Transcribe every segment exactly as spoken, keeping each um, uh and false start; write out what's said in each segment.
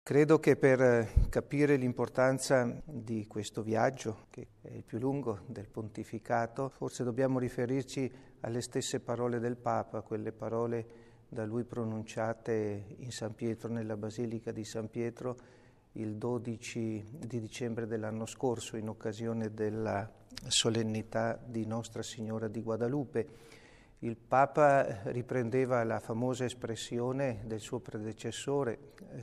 Credo che per capire l'importanza di questo viaggio, che è il più lungo del pontificato, forse dobbiamo riferirci alle stesse parole del Papa, quelle parole da lui pronunciate in San Pietro, nella Basilica di San Pietro, il dodici di dicembre dell'anno scorso, in occasione della solennità di Nostra Signora di Guadalupe. Il Papa riprendeva la famosa espressione del suo predecessore,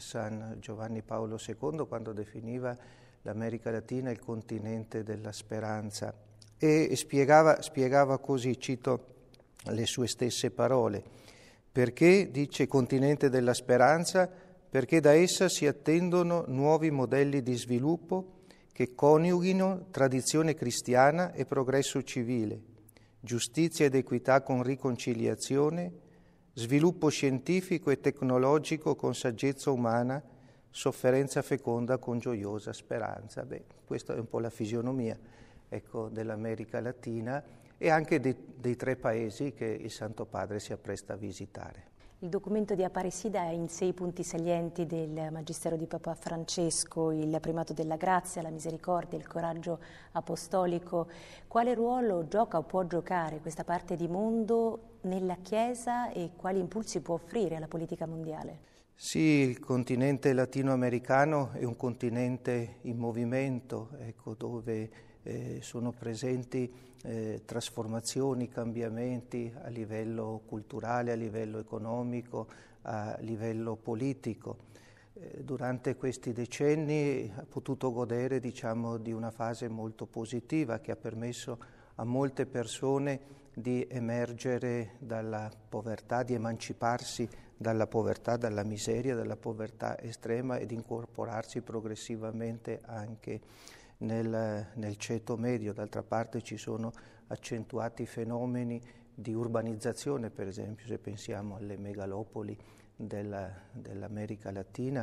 San Giovanni Paolo secondo, quando definiva l'America Latina il continente della speranza e spiegava, spiegava così, cito le sue stesse parole, perché, dice, continente della speranza, perché da essa si attendono nuovi modelli di sviluppo che coniughino tradizione cristiana e progresso civile, giustizia ed equità con riconciliazione, sviluppo scientifico e tecnologico con saggezza umana, sofferenza feconda con gioiosa speranza. Beh, questa è un po' la fisionomia, ecco, dell'America Latina e anche dei, dei tre paesi che il Santo Padre si appresta a visitare. Il documento di Aparecida è in sei punti salienti del Magistero di Papa Francesco: il primato della grazia, la misericordia, il coraggio apostolico. Quale ruolo gioca o può giocare questa parte di mondo nella Chiesa e quali impulsi può offrire alla politica mondiale? Sì, il continente latinoamericano è un continente in movimento, ecco, dove eh, sono presenti eh, trasformazioni, cambiamenti a livello culturale, a livello economico, a livello politico. Eh, durante questi decenni ha potuto godere, diciamo, di una fase molto positiva che ha permesso a molte persone di emergere dalla povertà, di emanciparsi dalla povertà, dalla miseria, dalla povertà estrema e di incorporarsi progressivamente anche nel, nel ceto medio. D'altra parte ci sono accentuati fenomeni di urbanizzazione, per esempio se pensiamo alle megalopoli della, dell'America Latina,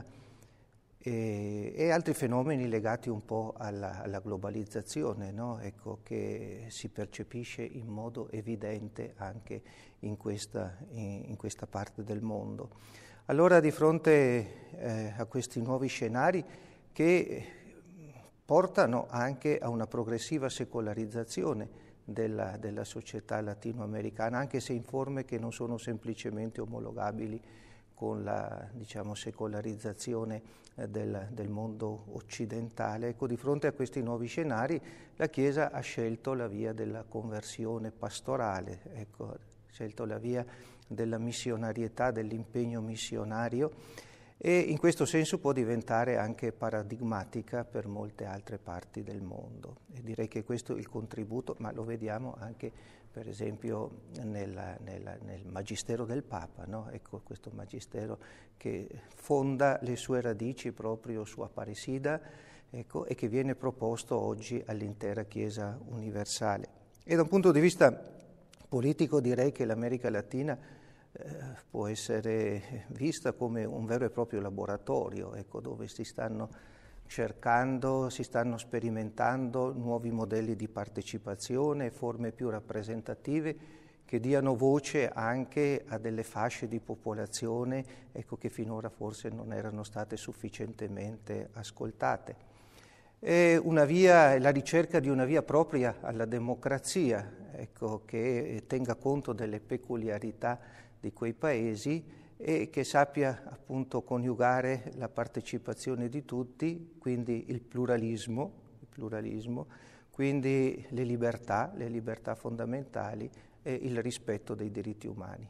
e, e altri fenomeni legati un po' alla, alla globalizzazione, no? Ecco, che si percepisce in modo evidente anche in questa, in, in questa parte del mondo. Allora, di fronte eh, a questi nuovi scenari che portano anche a una progressiva secolarizzazione della, della società latinoamericana, anche se in forme che non sono semplicemente omologabili con la, diciamo, secolarizzazione eh, del, del mondo occidentale. Ecco, di fronte a questi nuovi scenari la Chiesa ha scelto la via della conversione pastorale, ecco, ha scelto la via della missionarietà, dell'impegno missionario, e in questo senso può diventare anche paradigmatica per molte altre parti del mondo. E direi che questo è il contributo, ma lo vediamo anche per esempio nella, nella, nel Magistero del Papa, no? Ecco, questo Magistero che fonda le sue radici proprio su Aparecida, ecco, e che viene proposto oggi all'intera Chiesa universale. E da un punto di vista politico direi che l'America Latina eh, può essere vista come un vero e proprio laboratorio, ecco, dove si stanno cercando, si stanno sperimentando nuovi modelli di partecipazione, forme più rappresentative che diano voce anche a delle fasce di popolazione, ecco, che finora forse non erano state sufficientemente ascoltate. È una via, la ricerca di una via propria alla democrazia, ecco, che tenga conto delle peculiarità di quei paesi e che sappia appunto coniugare la partecipazione di tutti, quindi il pluralismo, il pluralismo, quindi le libertà, le libertà fondamentali e il rispetto dei diritti umani.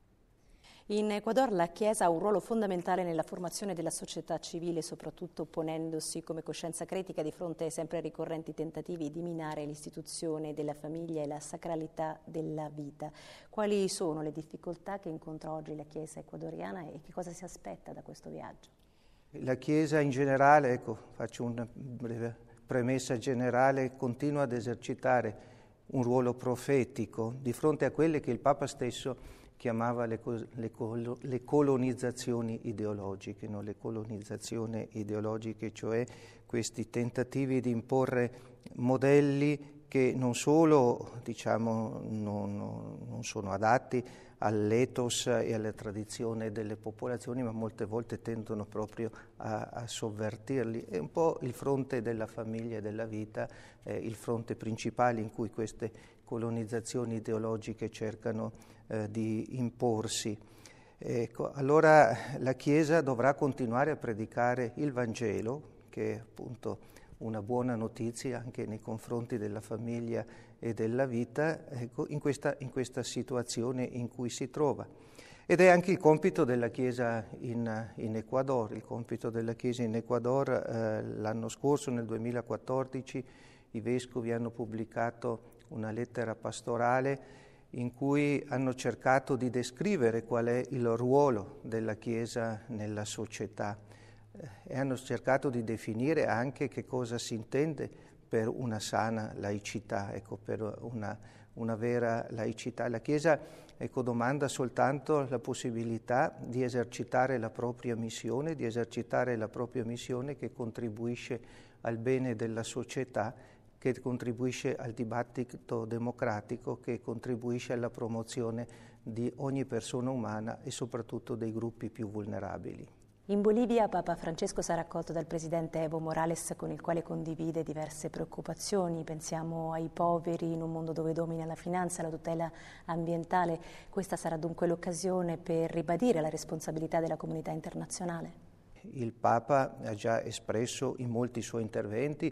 In Ecuador la Chiesa ha un ruolo fondamentale nella formazione della società civile, soprattutto ponendosi come coscienza critica di fronte ai sempre ricorrenti tentativi di minare l'istituzione della famiglia e la sacralità della vita. Quali sono le difficoltà che incontra oggi la Chiesa ecuadoriana e che cosa si aspetta da questo viaggio? La Chiesa in generale, ecco, faccio una breve premessa generale, continua ad esercitare un ruolo profetico di fronte a quelle che il Papa stesso chiamava le, le, le colonizzazioni ideologiche, no? Le colonizzazioni ideologiche, cioè questi tentativi di imporre modelli che non solo, diciamo, non, non sono adatti all'ethos e alla tradizione delle popolazioni, ma molte volte tendono proprio a, a sovvertirli. È un po' il fronte della famiglia e della vita, eh, il fronte principale in cui queste colonizzazioni ideologiche cercano eh, di imporsi. Ecco, allora la Chiesa dovrà continuare a predicare il Vangelo, che è appunto una buona notizia anche nei confronti della famiglia e della vita, ecco, in questa, in questa situazione in cui si trova. Ed è anche il compito della Chiesa in, in Ecuador. Il compito della Chiesa in Ecuador eh, l'anno scorso, nel duemilaquattordici, i vescovi hanno pubblicato una lettera pastorale in cui hanno cercato di descrivere qual è il ruolo della Chiesa nella società e hanno cercato di definire anche che cosa si intende per una sana laicità, ecco, per una, una vera laicità. La Chiesa, ecco, domanda soltanto la possibilità di esercitare la propria missione, di esercitare la propria missione che contribuisce al bene della società, che contribuisce al dibattito democratico, che contribuisce alla promozione di ogni persona umana e soprattutto dei gruppi più vulnerabili. In Bolivia Papa Francesco sarà accolto dal presidente Evo Morales, con il quale condivide diverse preoccupazioni. Pensiamo ai poveri in un mondo dove domina la finanza, la tutela ambientale. Questa sarà dunque l'occasione per ribadire la responsabilità della comunità internazionale. Il Papa ha già espresso in molti suoi interventi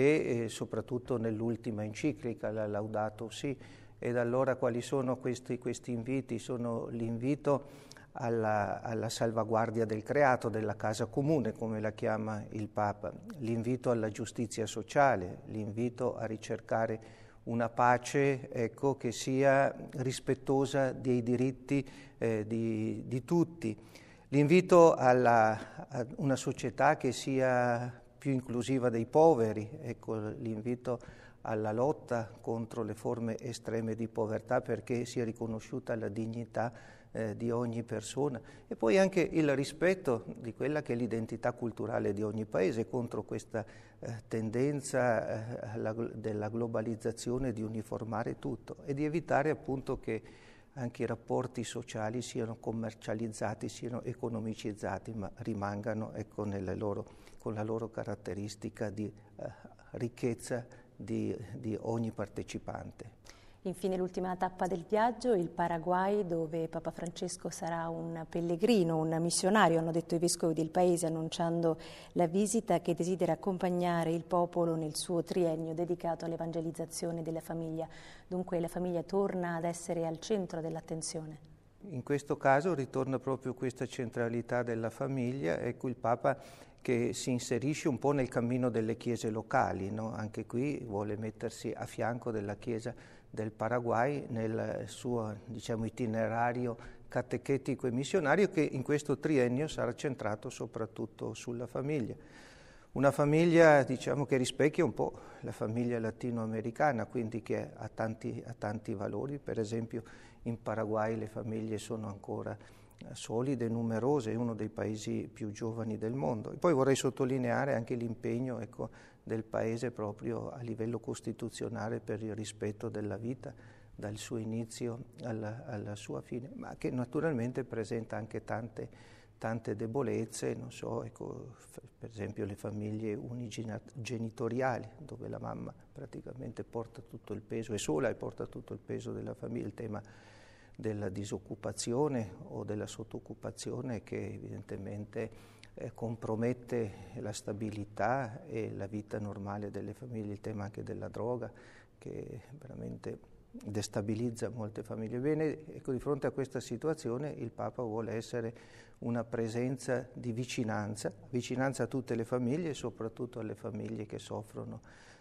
e eh, soprattutto nell'ultima enciclica, la Laudato Si. Ed allora quali sono questi, questi inviti? Sono l'invito Alla, alla salvaguardia del creato, della casa comune, come la chiama il Papa, l'invito alla giustizia sociale, l'invito a ricercare una pace, ecco, che sia rispettosa dei diritti eh, di, di tutti, l'invito alla, a una società che sia più inclusiva dei poveri, ecco, l'invito alla lotta contro le forme estreme di povertà perché sia riconosciuta la dignità Eh, di ogni persona, e poi anche il rispetto di quella che è l'identità culturale di ogni paese contro questa eh, tendenza eh, alla, della globalizzazione di uniformare tutto e di evitare appunto che anche i rapporti sociali siano commercializzati, siano economicizzati, ma rimangano, ecco, nelle loro, con la loro caratteristica di eh, ricchezza di, di ogni partecipante. Infine l'ultima tappa del viaggio, il Paraguay, dove Papa Francesco sarà un pellegrino, un missionario, hanno detto i vescovi del paese annunciando la visita, che desidera accompagnare il popolo nel suo triennio dedicato all'evangelizzazione della famiglia. Dunque la famiglia torna ad essere al centro dell'attenzione. In questo caso ritorna proprio questa centralità della famiglia, ecco il Papa che si inserisce un po' nel cammino delle chiese locali, no? Anche qui vuole mettersi a fianco della Chiesa del Paraguay nel suo, diciamo, itinerario catechetico e missionario, che in questo triennio sarà centrato soprattutto sulla famiglia. Una famiglia, diciamo, che rispecchia un po' la famiglia latinoamericana, quindi che ha tanti, ha tanti valori. Per esempio in Paraguay le famiglie sono ancora solide e numerose, è uno dei paesi più giovani del mondo. E poi vorrei sottolineare anche l'impegno, ecco, del paese proprio a livello costituzionale per il rispetto della vita dal suo inizio alla, alla sua fine, ma che naturalmente presenta anche tante, tante debolezze, non so, ecco, per esempio le famiglie unigenitoriali, dove la mamma praticamente porta tutto il peso, è sola e porta tutto il peso della famiglia, il tema della disoccupazione o della sottooccupazione che evidentemente eh, compromette la stabilità e la vita normale delle famiglie, il tema anche della droga che veramente destabilizza molte famiglie. Bene, ecco, di fronte a questa situazione il Papa vuole essere una presenza di vicinanza, vicinanza a tutte le famiglie e soprattutto alle famiglie che soffrono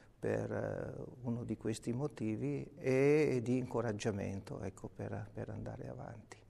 per uno di questi motivi e di incoraggiamento, ecco, per, per andare avanti.